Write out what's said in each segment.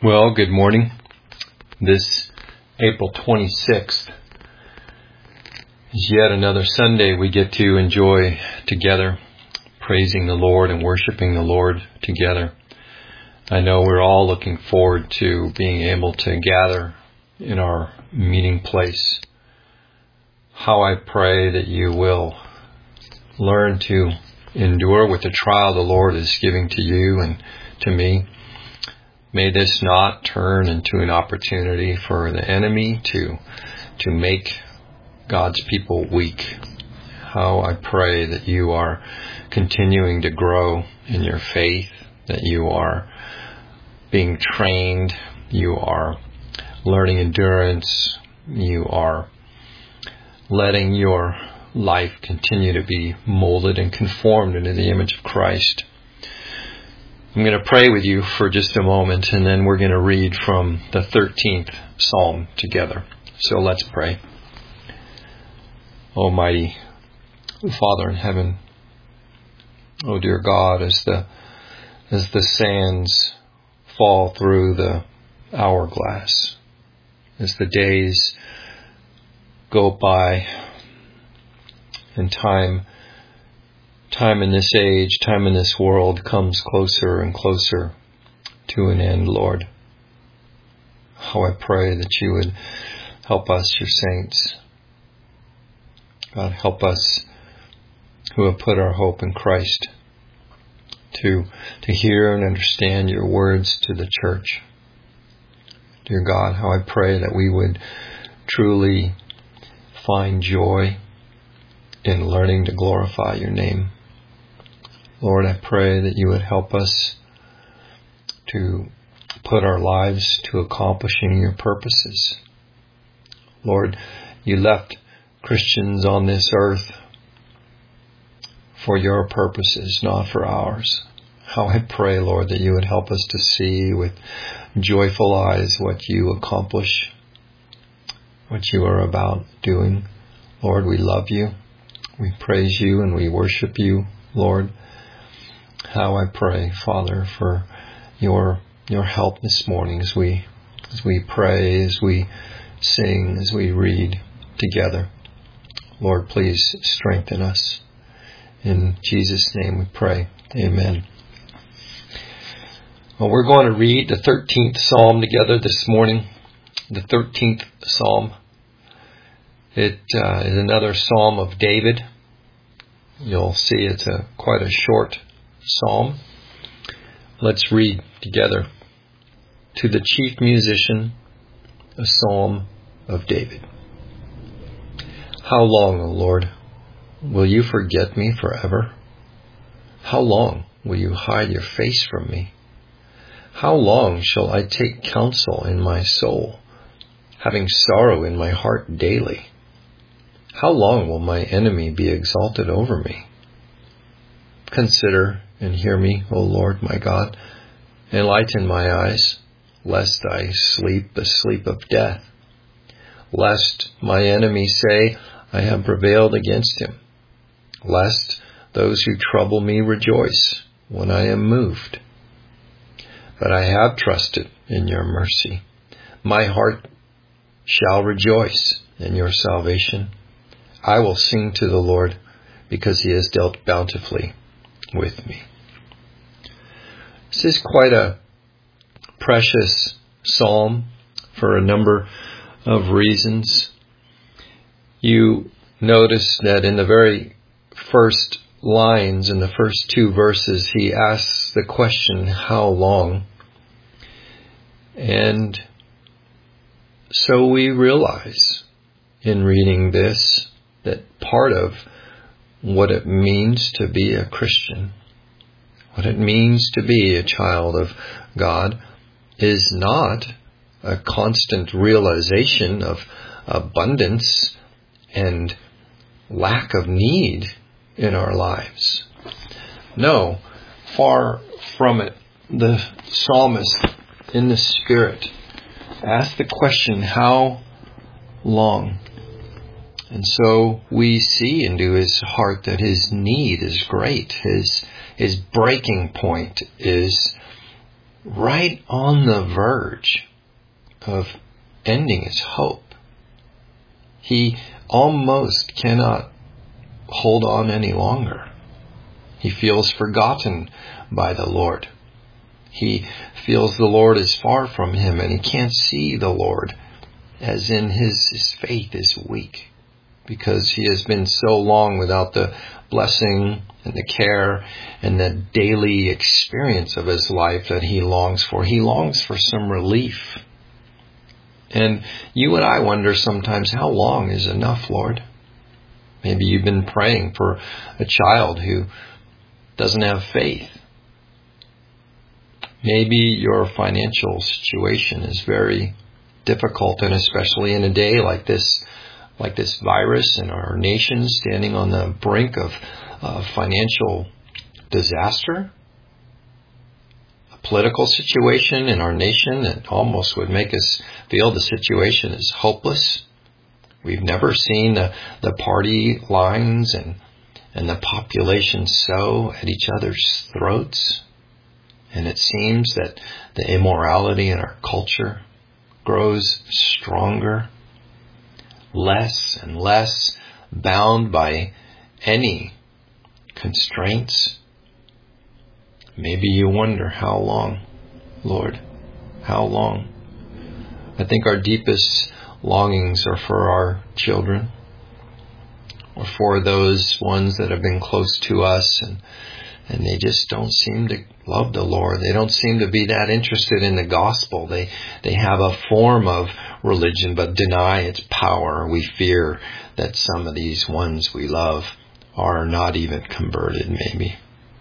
Well, good morning. This April 26th is yet another Sunday we get to enjoy together, praising the Lord and worshiping the Lord together. I know we're all looking forward to being able to gather in our meeting place. How I pray that you will learn to endure with the trial the Lord is giving to you and to me. May this not turn into an opportunity for the enemy to make God's people weak. How I pray that you are continuing to grow in your faith, that you are being trained, you are learning endurance, you are letting your life continue to be molded and conformed into the image of Christ. I'm going to pray with you for just a moment, and then we're going to read from the 13th Psalm together. So let's pray. Almighty Father in heaven, oh dear God, as the sands fall through the hourglass, as the days go by, and time in this age, time in this world comes closer and closer to an end, Lord. How I pray that you would help us, your saints. God, help us who have put our hope in Christ to hear and understand your words to the church. Dear God, how I pray that we would truly find joy in learning to glorify your name. Lord, I pray that you would help us to put our lives to accomplishing your purposes. Lord, you left Christians on this earth for your purposes, not for ours. How I pray, Lord, that you would help us to see with joyful eyes what you accomplish, what you are about doing. Lord, we love you. We praise you and we worship you, Lord. How I pray, Father, for your help this morning as we pray, as we sing, as we read together. Lord, please strengthen us. In Jesus' name we pray. Amen. Well, we're going to read the 13th Psalm together this morning. The 13th Psalm. It is another Psalm of David. You'll see it's quite a short psalm. Let's read together. To the chief musician, a psalm of David. How long, O Lord, will you forget me forever? How long will you hide your face from me? How long shall I take counsel in my soul, having sorrow in my heart daily? How long will my enemy be exalted over me? Consider and hear me, O Lord my God. Enlighten my eyes, lest I sleep the sleep of death. Lest my enemy say, I have prevailed against him. Lest those who trouble me rejoice when I am moved. But I have trusted in your mercy. My heart shall rejoice in your salvation. I will sing to the Lord because he has dealt bountifully with me. This is quite a precious psalm for a number of reasons. You notice that in the very first lines, in the first two verses, he asks the question, how long? And so we realize in reading this that part of what it means to be a Christian, what it means to be a child of God, is not a constant realization of abundance and lack of need in our lives. No, far from it. The psalmist in the Spirit asked the question, how long? And so we see into his heart that his need is great. His breaking point is right on the verge of ending his hope. He almost cannot hold on any longer. He feels forgotten by the Lord. He feels the Lord is far from him, and he can't see the Lord, as in his faith is weak, because he has been so long without the blessing and the care and the daily experience of his life that he longs for. He longs for some relief. And you and I wonder sometimes, how long is enough, Lord? Maybe you've been praying for a child who doesn't have faith. Maybe your financial situation is very difficult, and especially in a day like this virus in our nation, standing on the brink of financial disaster, a political situation in our nation that almost would make us feel the situation is hopeless. We've never seen the party lines and the population so at each other's throats. And it seems that the immorality in our culture grows stronger, less and less bound by any constraints. Maybe you wonder, how long, Lord? How long? I think our deepest longings are for our children, or for those ones that have been close to us, and they just don't seem to love the Lord. They don't seem to be that interested in the gospel. They have a form of religion but deny its power. We fear that some of these ones we love are not even converted, maybe.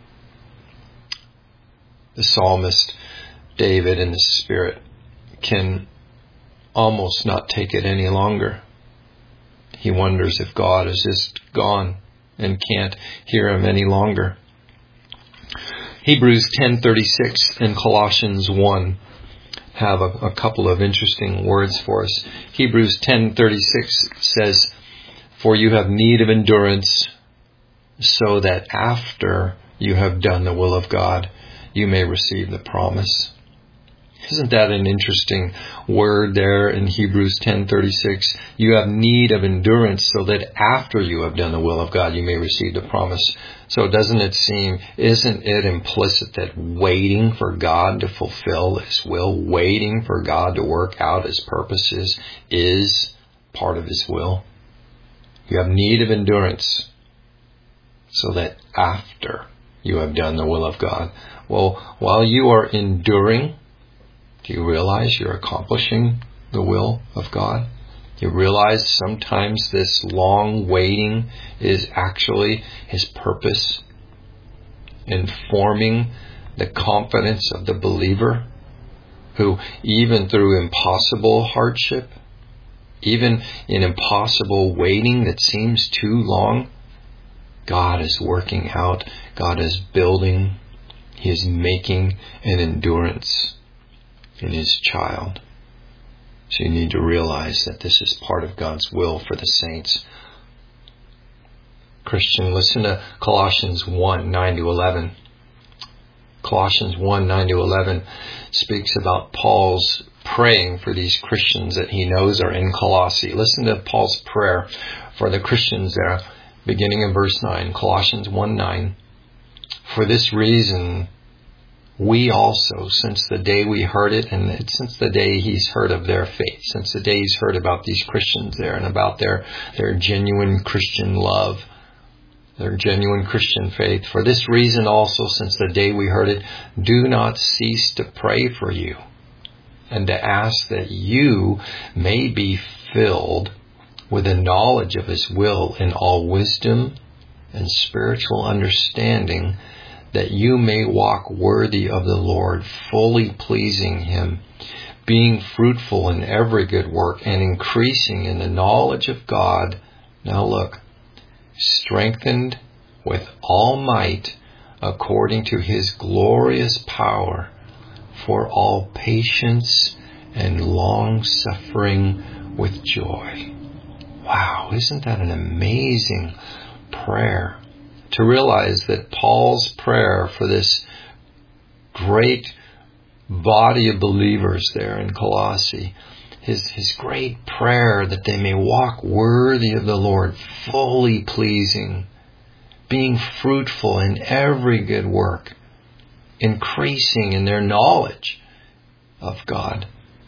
The psalmist David in the Spirit can almost not take it any longer. He wonders if God is just gone and can't hear him any longer. Hebrews 10:36 and Colossians 1 have a couple of interesting words for us. Hebrews 10:36 says, "For you have need of endurance, so that after you have done the will of God, you may receive the promise." Isn't that an interesting word there in Hebrews 10:36? You have need of endurance so that after you have done the will of God, you may receive the promise. So isn't it implicit that waiting for God to fulfill His will, waiting for God to work out His purposes is part of His will? You have need of endurance so that after you have done the will of God. Well, while you are enduring, do you realize you're accomplishing the will of God? You realize sometimes this long waiting is actually His purpose in forming the confidence of the believer, who even through impossible hardship, even in impossible waiting that seems too long, God is working out, God is building, He is making an endurance in His child. So you need to realize that this is part of God's will for the saints. Christian, listen to Colossians 1:9-11. Colossians 1:9-11 speaks about Paul's praying for these Christians that he knows are in Colossae. Listen to Paul's prayer for the Christians there, beginning in verse 9, Colossians 1:9. "For this reason, we also, since the day we heard it, and since the day he's heard of their faith, since the day he's heard about these Christians there and about their genuine Christian love, their genuine Christian faith, for this reason also, since the day we heard it, do not cease to pray for you and to ask that you may be filled with the knowledge of His will in all wisdom and spiritual understanding, that you may walk worthy of the Lord, fully pleasing Him, being fruitful in every good work and increasing in the knowledge of God." Now look, "strengthened with all might according to His glorious power, for all patience and long suffering with joy." Wow, isn't that an amazing prayer? To realize that Paul's prayer for this great body of believers there in Colossae. His great prayer that they may walk worthy of the Lord, fully pleasing, being fruitful in every good work, increasing in their knowledge of God,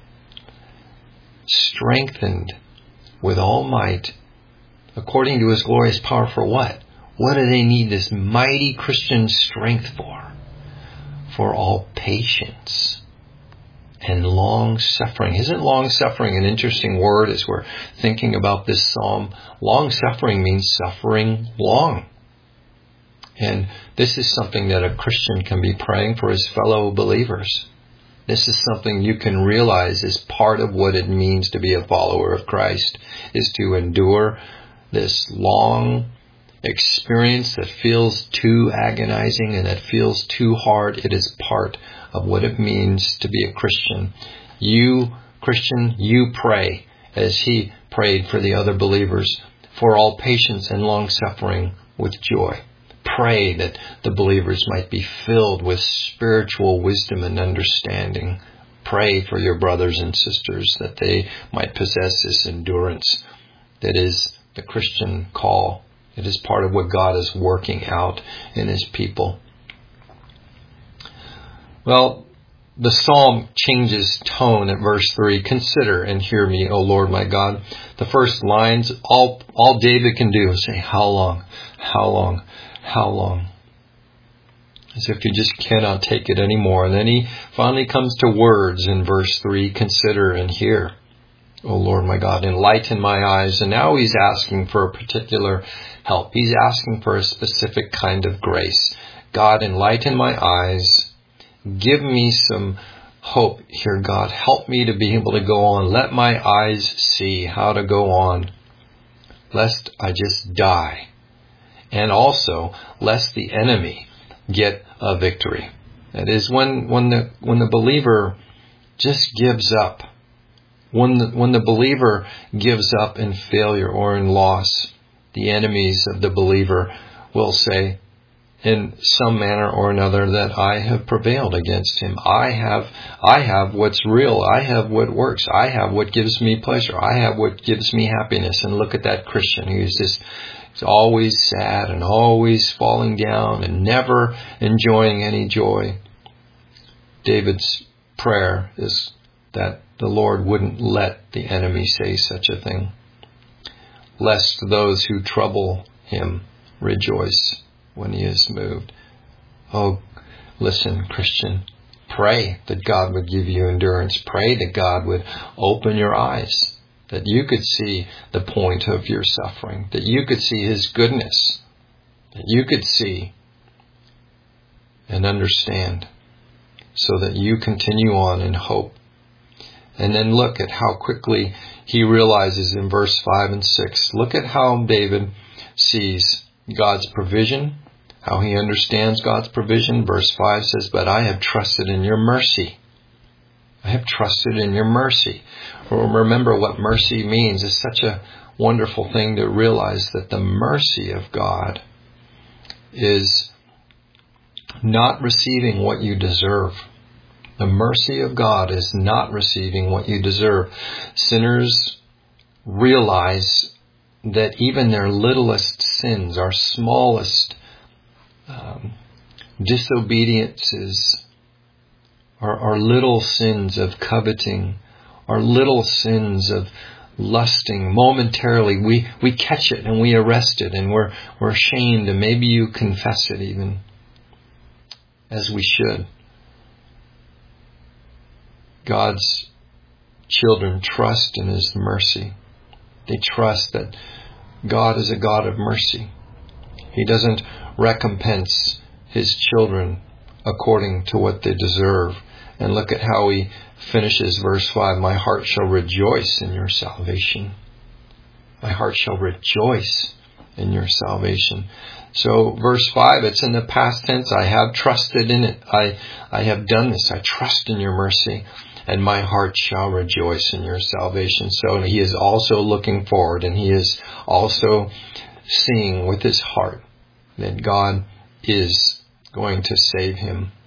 strengthened with all might, according to His glorious power for what? What do they need this mighty Christian strength for? For all patience and long-suffering. Isn't long-suffering an interesting word as we're thinking about this psalm? Long-suffering means suffering long. And this is something that a Christian can be praying for his fellow believers. This is something you can realize is part of what it means to be a follower of Christ, is to endure this long experience that feels too agonizing and that feels too hard. It is part of what it means to be a Christian. You, Christian, you pray as he prayed for the other believers, for all patience and long suffering with joy. Pray that the believers might be filled with spiritual wisdom and understanding. Pray for your brothers and sisters that they might possess this endurance that is the Christian call. It is part of what God is working out in His people. Well, the psalm changes tone at verse 3. Consider and hear me, O Lord my God. The first lines, all David can do is say, how long? How long? How long? As if he just cannot take it anymore. And then he finally comes to words in verse 3. Consider and hear, O Lord my God, enlighten my eyes. And now he's asking for a particular help. He's asking for a specific kind of grace. God, enlighten my eyes. Give me some hope here, God. Help me to be able to go on. Let my eyes see how to go on, lest I just die. And also, lest the enemy get a victory. That is, when the believer just gives up, when the believer gives up in failure or in loss, the enemies of the believer will say, in some manner or another, that I have prevailed against him. I have what's real. I have what works. I have what gives me pleasure. I have what gives me happiness. And look at that Christian who's just always sad and always falling down and never enjoying any joy. David's prayer is that the Lord wouldn't let the enemy say such a thing, lest those who trouble him rejoice when he is moved. Oh, listen, Christian, pray that God would give you endurance. Pray that God would open your eyes, that you could see the point of your suffering, that you could see His goodness, that you could see and understand, so that you continue on in hope. And then look at how quickly he realizes in verse 5 and 6. Look at how David sees God's provision, how he understands God's provision. Verse 5 says, but I have trusted in your mercy. I have trusted in your mercy. Remember what mercy means. It's such a wonderful thing to realize that the mercy of God is not receiving what you deserve. The mercy of God is not receiving what you deserve. Sinners realize that even their littlest sins, our smallest disobediences, our little sins of coveting, our little sins of lusting, momentarily we catch it and we arrest it and we're ashamed, and maybe you confess it even, as we should. God's children trust in His mercy. They trust that God is a God of mercy. He doesn't recompense His children according to what they deserve. And look at how he finishes verse 5. My heart shall rejoice in your salvation. My heart shall rejoice in your salvation. So verse 5, it's in the past tense. I have trusted in it. I have done this. I trust in your mercy. And my heart shall rejoice in your salvation. So he is also looking forward, and he is also seeing with his heart that God is going to save him.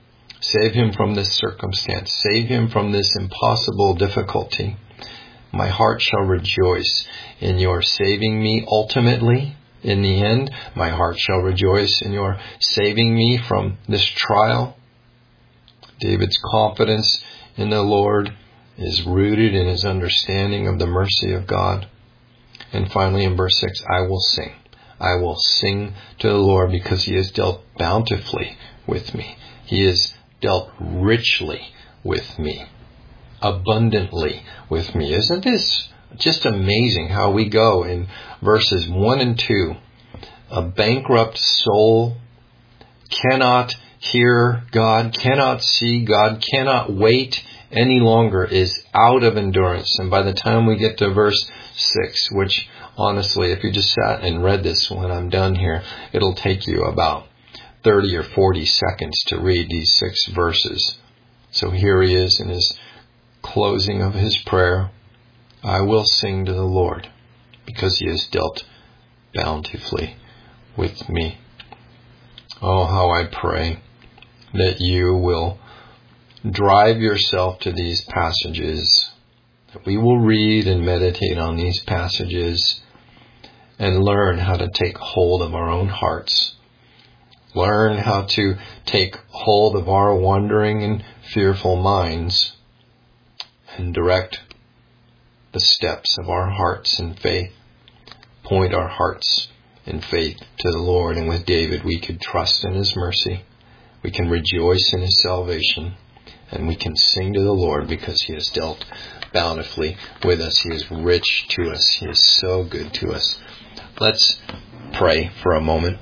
Save him from this circumstance. Save him from this impossible difficulty. My heart shall rejoice in your saving me ultimately. In the end, my heart shall rejoice in your saving me from this trial. David's confidence in the Lord is rooted in his understanding of the mercy of God. And finally in verse 6, I will sing. I will sing to the Lord because he has dealt bountifully with me. He has dealt richly with me, abundantly with me. Isn't this just amazing how we go in verses 1 and 2? A bankrupt soul cannot hear God, cannot see God, cannot wait any longer, is out of endurance. And by the time we get to verse 6, which honestly, if you just sat and read this when I'm done here, it'll take you about 30 or 40 seconds to read these 6 verses. So here he is in his closing of his prayer. I will sing to the Lord because he has dealt bountifully with me. Oh, how I pray that you will drive yourself to these passages, that we will read and meditate on these passages and learn how to take hold of our own hearts. Learn how to take hold of our wandering and fearful minds and direct the steps of our hearts in faith. Point our hearts in faith to the Lord. And with David, we could trust in his mercy. We can rejoice in his salvation. And we can sing to the Lord because he has dealt bountifully with us. He is rich to us. He is so good to us. Let's pray for a moment.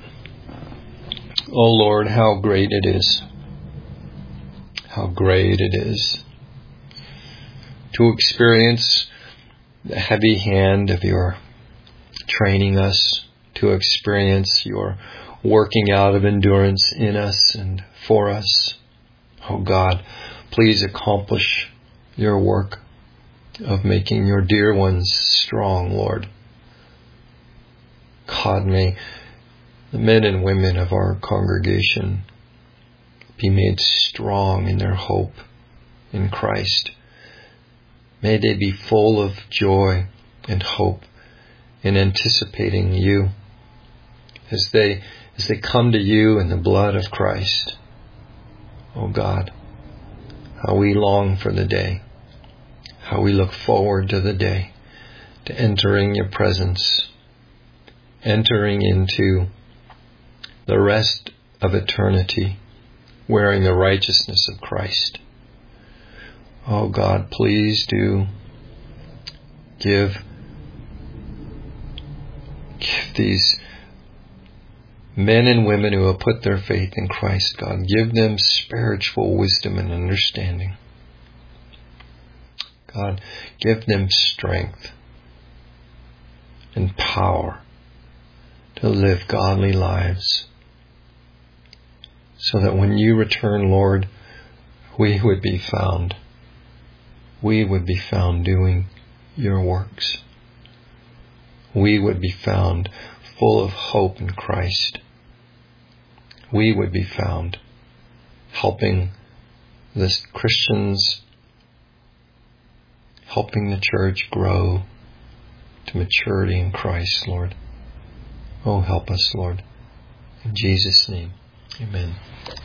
Oh Lord, how great it is. How great it is to experience the heavy hand of your training us, to experience your working out of endurance in us and for us. Oh God, please accomplish your work of making your dear ones strong, Lord. God, may the men and women of our congregation be made strong in their hope in Christ. May they be full of joy and hope in anticipating you as they come to you in the blood of Christ. Oh God, how we long for the day, how we look forward to the day, to entering your presence, entering into the rest of eternity, wearing the righteousness of Christ. Oh God, please do give these men and women who have put their faith in Christ, God, give them spiritual wisdom and understanding. God, give them strength and power to live godly lives, so that when you return, Lord, we would be found. We would be found doing your works. We would be found full of hope in Christ. We would be found helping the Christians, helping the church grow to maturity in Christ, Lord. Oh, help us, Lord. In Jesus' name, amen.